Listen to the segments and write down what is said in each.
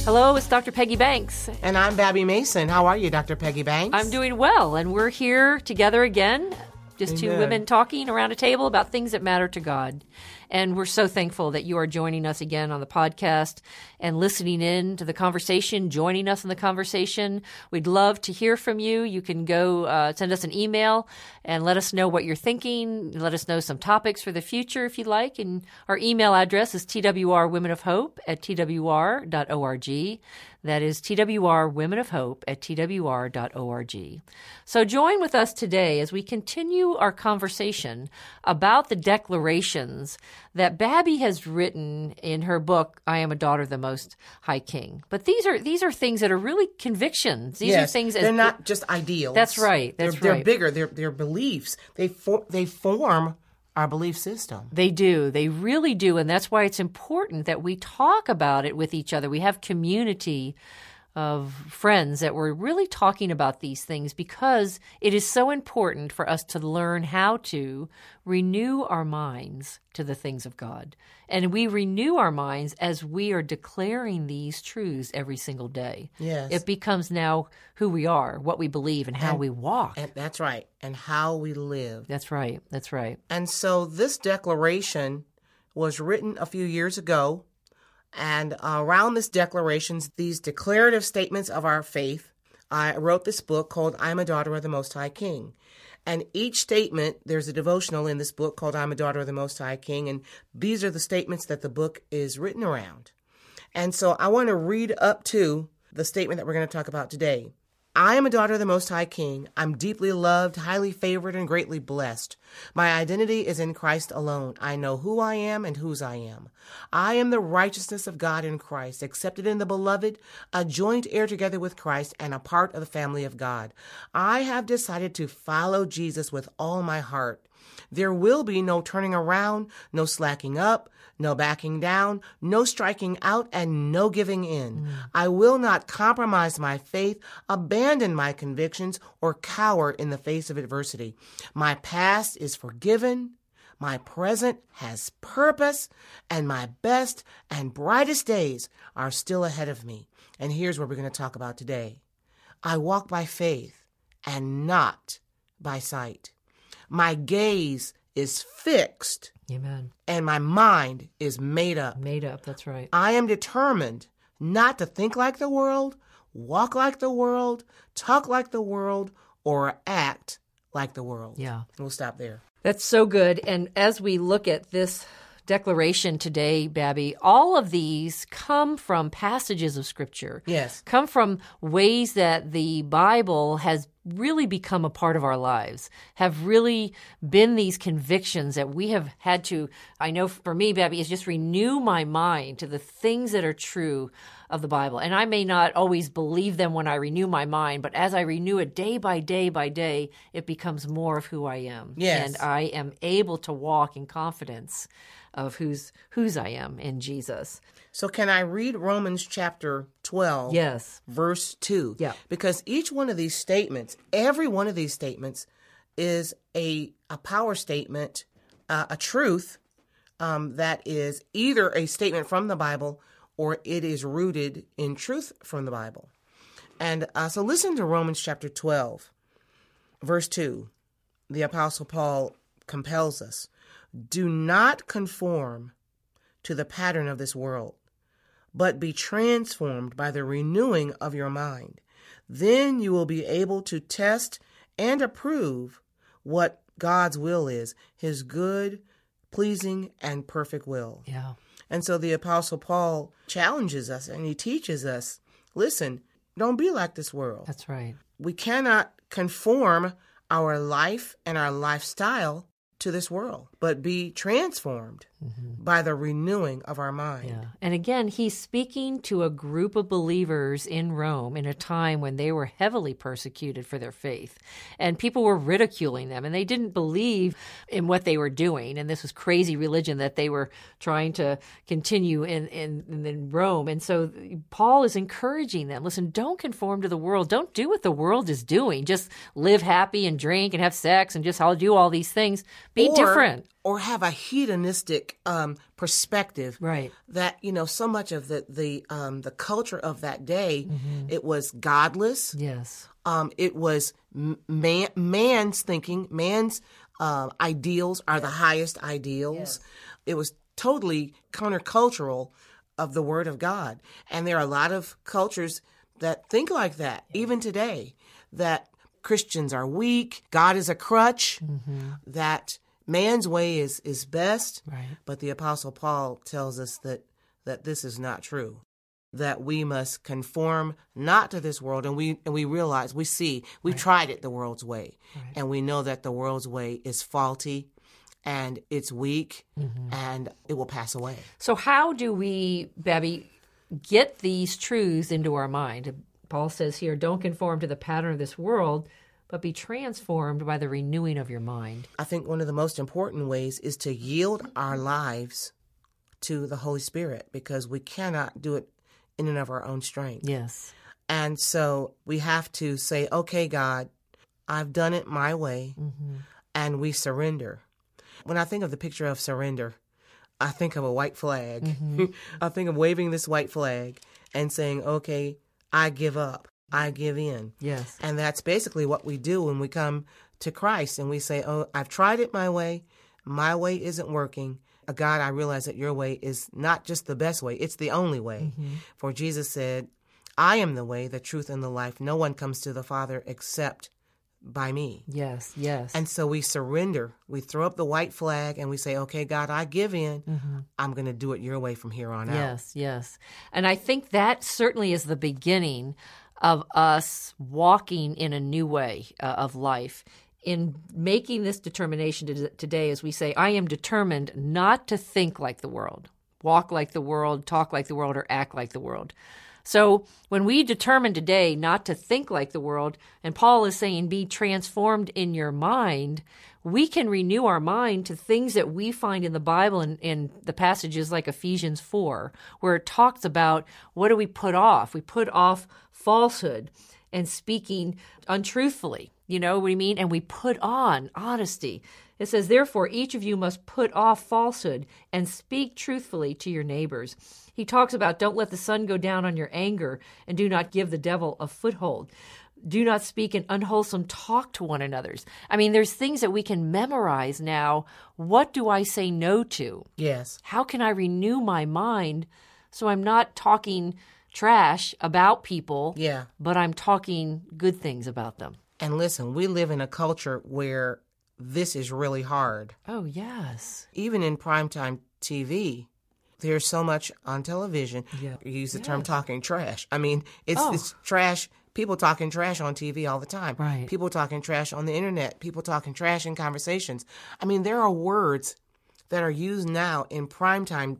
Hello, it's Dr. Peggy Banks. And I'm Babby Mason. How are you, Dr. Peggy Banks? I'm doing well, and we're here together again, just two women talking around a table about things that matter to God. And we're so thankful that you are joining us again on the podcast and listening in to the conversation, joining us in the conversation. We'd love to hear from you. You can go send us an email and let us know what you're thinking. Let us know some topics for the future if you'd like. And our email address is twrwomenofhope@twr.org. That is twrwomenofhope@twr.org. So join with us today as we continue our conversation about the declarations that Babby has written in her book, I Am a Daughter of the Most High King. But these are things that are really convictions. These are things they're not just ideals. That's right. They're bigger. They're beliefs. They form our belief system. They do. They really do. And that's why it's important that we talk about it with each other. We have community of friends that we're really talking about these things because it is so important for us to learn how to renew our minds to the things of God. And we renew our minds as we are declaring these truths every single day. Yes. It becomes now who we are, what we believe, and how we walk. And that's right. And how we live. That's right. That's right. And so this declaration was written a few years ago. And around this declarations, these declarative statements of our faith, I wrote this book called I'm a Daughter of the Most High King. And each statement, there's a devotional in this book called I'm a Daughter of the Most High King. And these are the statements that the book is written around. And so I want to read up to the statement that we're going to talk about today. I am a daughter of the Most High King. I'm deeply loved, highly favored, and greatly blessed. My identity is in Christ alone. I know who I am and whose I am. I am the righteousness of God in Christ, accepted in the Beloved, a joint heir together with Christ, and a part of the family of God. I have decided to follow Jesus with all my heart. There will be no turning around, no slacking up, no backing down, no striking out, and no giving in. I will not compromise my faith, abandon my convictions, or cower in the face of adversity. My past is forgiven. My present has purpose, and my best and brightest days are still ahead of me. And here's what we're going to talk about today. I walk by faith and not by sight. My gaze is fixed. Amen. And my mind is made up. Made up, that's right. I am determined not to think like the world, walk like the world, talk like the world, or act like the world. Yeah. We'll stop there. That's so good. And as we look at this declaration today, Babby, all of these come from passages of Scripture. Yes. Come from ways that the Bible has really become a part of our lives, have really been these convictions that we have had to, I know for me, Babby, is just renew my mind to the things that are true of the Bible. And I may not always believe them when I renew my mind, but as I renew it day by day, it becomes more of who I am. Yes. And I am able to walk in confidence of whose I am in Jesus. So can I read Romans chapter 12, Yes. verse 2? Yeah. Because each one of these statements, every one of these statements is a power statement, a truth that is either a statement from the Bible or it is rooted in truth from the Bible. And so listen to Romans chapter 12, verse 2. The Apostle Paul compels us. Do not conform to the pattern of this world, but be transformed by the renewing of your mind. Then you will be able to test and approve what God's will is, his good, pleasing, and perfect will. Yeah. And so the Apostle Paul challenges us and he teaches us, listen, don't be like this world. That's right. We cannot conform our life and our lifestyle to this world, but be transformed by the renewing of our mind. Yeah. And again, he's speaking to a group of believers in Rome in a time when they were heavily persecuted for their faith. And people were ridiculing them, and they didn't believe in what they were doing. And this was crazy religion that they were trying to continue in Rome. And so Paul is encouraging them, listen, don't conform to the world. Don't do what the world is doing. Just live happy and drink and have sex and just I'll do all these things. Be different. or have a hedonistic perspective. Right. That, so much of the culture of that day, it was godless. Yes. It was man's thinking, man's ideals are the highest ideals. Yes. It was totally countercultural of the Word of God. And there are a lot of cultures that think like that, even today, that Christians are weak, God is a crutch, that man's way is best. Right. But the Apostle Paul tells us that this is not true, that we must conform not to this world. And we realize, we've tried it the world's way. Right. And we know that the world's way is faulty and it's weak and it will pass away. So how do we, Babby, get these truths into our mind? Paul says here, don't conform to the pattern of this world, but be transformed by the renewing of your mind. I think one of the most important ways is to yield our lives to the Holy Spirit, because we cannot do it in and of our own strength. Yes. And so we have to say, okay, God, I've done it my way, and we surrender. When I think of the picture of surrender, I think of a white flag. I think of waving this white flag and saying, okay, I give up. I give in. Yes. And that's basically what we do when we come to Christ and we say, oh, I've tried it my way. My way isn't working. God, I realize that your way is not just the best way. It's the only way. For Jesus said, I am the way, the truth, and the life. No one comes to the Father except by me. Yes, yes. And so we surrender. We throw up the white flag and we say, okay, God, I give in. I'm going to do it your way from here on out. Yes, yes. And I think that certainly is the beginning of us walking in a new way of life. In making this determination today, as we say, I am determined not to think like the world, walk like the world, talk like the world, or act like the world. So when we determine today not to think like the world, and Paul is saying be transformed in your mind, we can renew our mind to things that we find in the Bible and in the passages like Ephesians 4, where it talks about what do we put off? We put off falsehood and speaking untruthfully. You know what I mean? And we put on honesty. It says, therefore, each of you must put off falsehood and speak truthfully to your neighbors. He talks about don't let the sun go down on your anger and do not give the devil a foothold. Do not speak an unwholesome talk to one another. I mean, there's things that we can memorize now. What do I say no to? Yes. How can I renew my mind so I'm not talking trash about people, but I'm talking good things about them? And listen, we live in a culture where this is really hard. Oh, yes. Even in primetime TV, there's so much on television. You use the term talking trash. I mean, it's trash. People talking trash on TV all the time. Right. People talking trash on the internet. People talking trash in conversations. I mean, there are words that are used now in primetime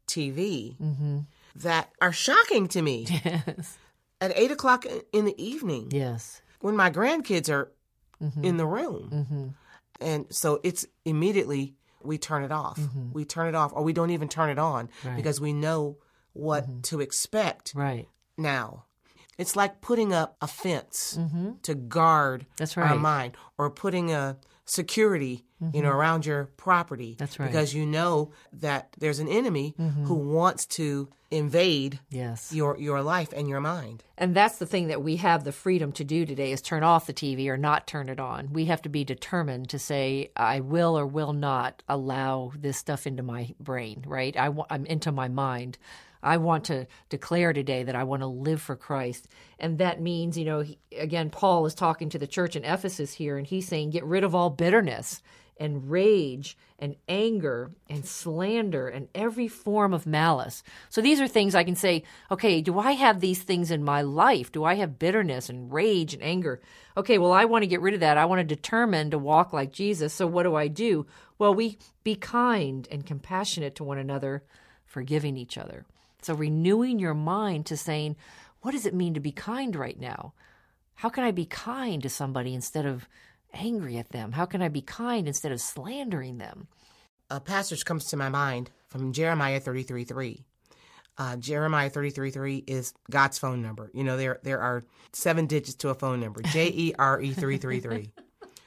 TV that are shocking to me. Yes. At 8 o'clock in the evening. Yes. When my grandkids are in the room. And so it's immediately we turn it off. We turn it off, or we don't even turn it on because we know what to expect now. It's like putting up a fence to guard our mind, or putting a security, around your property. That's right. Because you know that there's an enemy who wants to invade your life and your mind. And that's the thing that we have the freedom to do today, is turn off the TV or not turn it on. We have to be determined to say, I will or will not allow this stuff into my brain, right? I'm into my mind. I want to declare today that I want to live for Christ. And that means, again, Paul is talking to the church in Ephesus here, and he's saying, get rid of all bitterness and rage and anger and slander and every form of malice. So these are things I can say, okay, do I have these things in my life? Do I have bitterness and rage and anger? Okay, well, I want to get rid of that. I want to determine to walk like Jesus. So what do? Well, we be kind and compassionate to one another, forgiving each other. So renewing your mind to saying, what does it mean to be kind right now? How can I be kind to somebody instead of angry at them? How can I be kind instead of slandering them? A passage comes to my mind from Jeremiah 33:3. Jeremiah 33:3 is God's phone number. There are 7 digits to a phone number. JERE 333.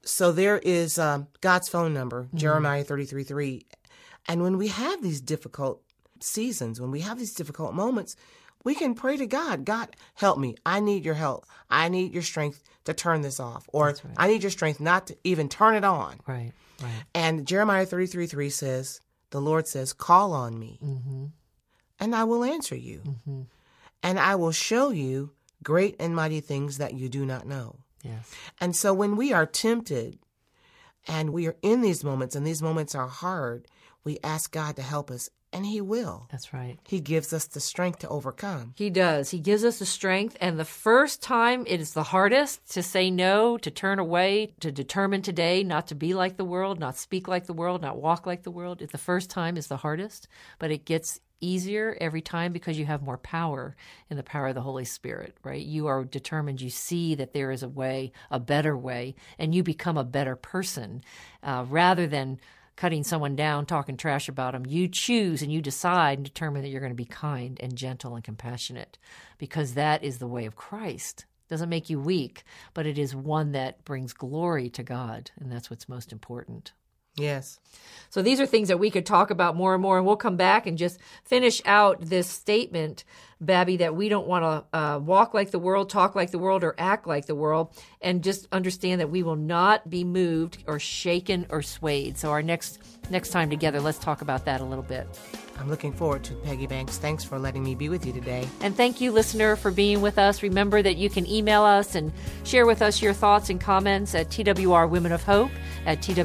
So there is God's phone number, Jeremiah 33:3. And when we have these difficult seasons, when we have these difficult moments, we can pray to God. God, help me. I need your help. I need your strength to turn this off. Or right. I need your strength not to even turn it on. Right, right. And Jeremiah 33:3 says, the Lord says, call on me, and I will answer you. And I will show you great and mighty things that you do not know. Yes. And so when we are tempted and we are in these moments, and these moments are hard, we ask God to help us, and He will. That's right. He gives us the strength to overcome. He does. He gives us the strength. And the first time it is the hardest to say no, to turn away, to determine today not to be like the world, not speak like the world, not walk like the world. The first time is the hardest, but it gets easier every time because you have more power in the power of the Holy Spirit, right? You are determined. You see that there is a way, a better way, and you become a better person rather than cutting someone down, talking trash about them. You choose and you decide and determine that you're going to be kind and gentle and compassionate because that is the way of Christ. It doesn't make you weak, but it is one that brings glory to God, and that's what's most important. Yes. So these are things that we could talk about more and more, and we'll come back and just finish out this statement, Babby, that we don't want to walk like the world, talk like the world, or act like the world, and just understand that we will not be moved or shaken or swayed. So our next time together, let's talk about that a little bit. I'm looking forward to it, Peggy Banks. Thanks for letting me be with you today. And thank you, listener, for being with us. Remember that you can email us and share with us your thoughts and comments at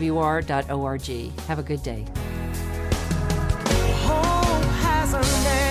twrwomenofhope@twr.org. Have a good day. Hope has a name.